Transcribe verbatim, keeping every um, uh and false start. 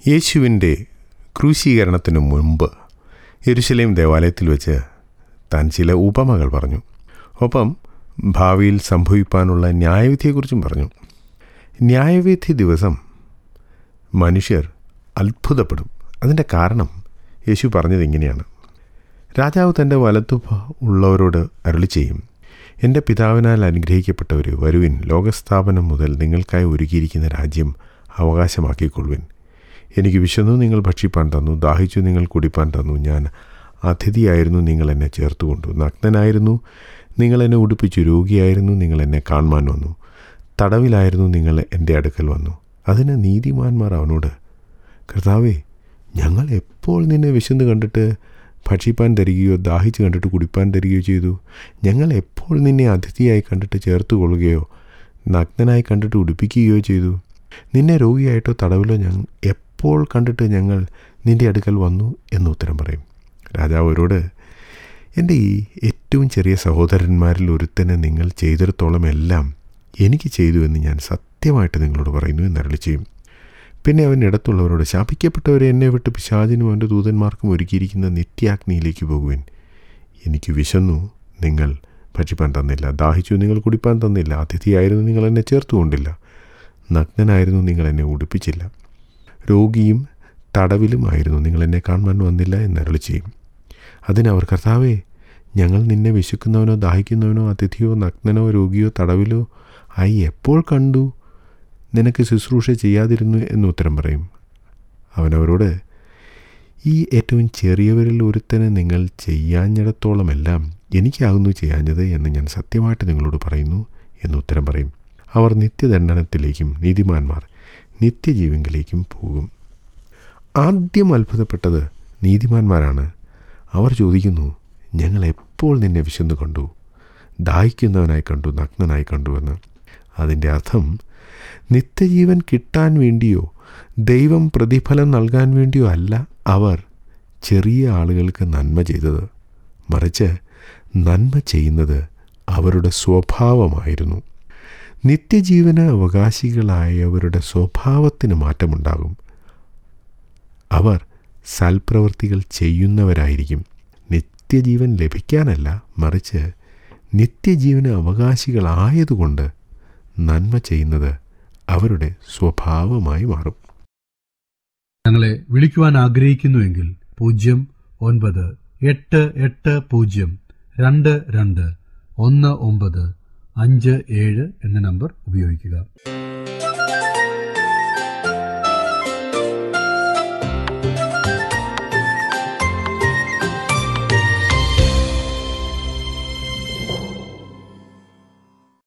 യേശുവിൻ്റെ ക്രൂശീകരണത്തിനു മുൻപ് യെരുശലേം ദേവാലയത്തിൽ വെച്ച് താൻ ചില ഉപമകൾ പറഞ്ഞു. ഒപ്പം ഭാവിയിൽ സംഭവിക്കാനുള്ള ന്യായവിധിയെക്കുറിച്ചും പറഞ്ഞു. ന്യായവിധി ദിവസം മനുഷ്യർ അത്ഭുതപ്പെടും. അതിൻ്റെ കാരണം യേശു പറഞ്ഞത് ഇങ്ങനെയാണ്: രാജാവ് തൻ്റെ വലത്തു ഉള്ളവരോട് അരുളി ചെയ്യും, എൻ്റെ പിതാവിനാൽ അനുഗ്രഹിക്കപ്പെട്ടവർ വരുവിൻ, ലോകസ്ഥാപനം മുതൽ നിങ്ങൾക്കായി ഒരുക്കിയിരിക്കുന്ന രാജ്യം അവകാശമാക്കിക്കൊള്ളുവിൻ. എനിക്ക് വിശന്നു, നിങ്ങൾ ഭക്ഷിപ്പാൻ തന്നു, ദാഹിച്ചു, നിങ്ങൾ കുടിപ്പാൻ തന്നു, ഞാൻ അതിഥിയായിരുന്നു, നിങ്ങൾ എന്നെ ചേർത്തുകൊണ്ടു, നഗ്നനായിരുന്നു, നിങ്ങൾ എന്നെ ഉടുപ്പിച്ചു, രോഗിയായിരുന്നു, നിങ്ങൾ എന്നെ കാണുവാൻ വന്നു, തടവിലായിരുന്നു, നിങ്ങൾ എൻ്റെ അടുക്കൽ വന്നു. അതിന് നീതിമാന്മാർ അവനോട്, കർത്താവേ, ഞങ്ങൾ എപ്പോൾ നിന്നെ വിശന്ന് കണ്ടിട്ട് ഭക്ഷിപ്പാൻ തരികയോ ദാഹിച്ച് കണ്ടിട്ട് കുടിപ്പാൻ തരികയോ ചെയ്തു? ഞങ്ങൾ എപ്പോൾ നിന്നെ അതിഥിയായി കണ്ടിട്ട് ചേർത്ത് കൊള്ളുകയോ നഗ്നനായി കണ്ടിട്ട് ഉടുപ്പിക്കുകയോ ചെയ്തു? നിന്നെ രോഗിയായിട്ടോ തടവിലോ ഞങ്ങൾ എപ്പോൾ കണ്ടിട്ട് ഞങ്ങൾ നിൻ്റെ അടുക്കൽ വന്നു എന്ന് ഉത്തരം പറയും. രാജാവ് അവരോട്, എൻ്റെ ഈ ഏറ്റവും ചെറിയ സഹോദരന്മാരിൽ ഒരുത്തനെ നിങ്ങൾ ചെയ്തിടത്തോളം എല്ലാം എനിക്ക് ചെയ്തു എന്ന് ഞാൻ സത്യമായിട്ട് നിങ്ങളോട് പറയുന്നു എന്നരുളി ചെയ്യും. പിന്നെ അവൻ ഇടത്തുള്ളവരോട്, ശാപിക്കപ്പെട്ടവരെ എന്നെ വിട്ട് പിശാചിനും അവൻ്റെ ദൂതന്മാർക്കും ഒരുക്കിയിരിക്കുന്ന നിത്യാഗ്നിയിലേക്ക് പോകുവിൻ. എനിക്ക് വിശന്നു, നിങ്ങൾ ഭക്ഷിപ്പാൻ തന്നില്ല, ദാഹിച്ചു, നിങ്ങൾ കുടിപ്പാൻ തന്നില്ല, അതിഥിയായിരുന്നു, നിങ്ങൾ എന്നെ ചേർത്തുകൊണ്ടില്ല, നഗ്നനായിരുന്നു, നിങ്ങൾ എന്നെ ഉടുപ്പിച്ചില്ല, രോഗിയും തടവിലുമായിരുന്നു, നിങ്ങൾ എന്നെ കാണുവാൻ വന്നില്ല എന്നരുളി ചെയ്യും. അതിനവർ, കർത്താവേ, ഞങ്ങൾ നിന്നെ വിശക്കുന്നവനോ ദാഹിക്കുന്നവനോ അതിഥിയോ നഗ്നനോ രോഗിയോ തടവിലോ ആയി എപ്പോൾ കണ്ടു? നിനക്ക് ശുശ്രൂഷ ചെയ്യാതിരുന്നു എന്ന് ഉത്തരം പറയും. അവനവരോട്, ഈ ഏറ്റവും ചെറിയവരിൽ ഒരുത്തന് നിങ്ങൾ ചെയ്യാഞ്ഞിടത്തോളമെല്ലാം എനിക്കാകുന്നു ചെയ്യാഞ്ഞത് എന്ന് ഞാൻ സത്യമായിട്ട് നിങ്ങളോട് പറയുന്നു എന്ന് ഉത്തരം പറയും. അവർ നിത്യദണ്ഡനത്തിലേക്കും നീതിമാന്മാർ നിത്യജീവങ്കിലേക്കും പോകും. ആദ്യം അത്ഭുതപ്പെട്ടത് നീതിമാന്മാരാണ്. അവർ ചോദിക്കുന്നു, ഞങ്ങൾ എപ്പോൾ നിന്നെ വിശന്നു കണ്ടു, ദാഹിക്കുന്നവനായി കണ്ടു, നഗ്നനായി കണ്ടുവെന്ന്. അതിൻ്റെ അർത്ഥം, നിത്യജീവൻ കിട്ടാൻ വേണ്ടിയോ ദൈവം പ്രതിഫലം നൽകാൻ വേണ്ടിയോ അല്ല അവർ ചെറിയ ആളുകൾക്ക് നന്മ ചെയ്തത്. മറിച്ച് നന്മ ചെയ്യുന്നത് അവരുടെ സ്വഭാവമായിരുന്നു. നിത്യജീവന് അവകാശികളായവരുടെ സ്വഭാവത്തിന് മാറ്റമുണ്ടാകും. അവർ സൽപ്രവൃത്തികൾ ചെയ്യുന്നവരായിരിക്കും. നിത്യജീവൻ ലഭിക്കാനല്ല, മറിച്ച് നിത്യജീവന് അവകാശികളായതുകൊണ്ട് നന്മ ചെയ്യുന്നത് അവരുടെ സ്വഭാവമായി മാറും. ഞങ്ങളെ വിളിക്കുവാൻ ആഗ്രഹിക്കുന്നുവെങ്കിൽ പൂജ്യം ഒൻപത് എട്ട് എട്ട് പൂജ്യം രണ്ട് രണ്ട് ഒന്ന് ഒമ്പത് അഞ്ച് ഏഴ് എന്ന നമ്പർ ഉപയോഗിക്കുക.